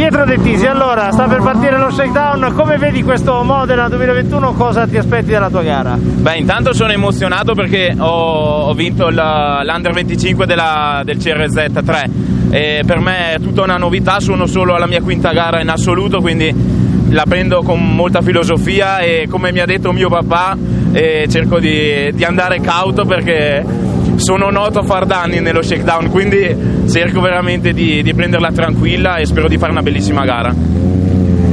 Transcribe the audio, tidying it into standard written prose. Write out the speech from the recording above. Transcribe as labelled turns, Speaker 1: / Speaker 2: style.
Speaker 1: Pietro De Tisi, allora sta per partire lo shakedown, come vedi questo Modena 2021, cosa ti aspetti dalla tua gara?
Speaker 2: Beh, intanto sono emozionato perché ho vinto l'Under 25 del CRZ 3 e per me è tutta una novità, sono solo alla mia quinta gara in assoluto, quindi la prendo con molta filosofia e come mi ha detto mio papà cerco di andare cauto perché sono noto a far danni nello shakedown, quindi cerco veramente di prenderla tranquilla e spero di fare una bellissima gara.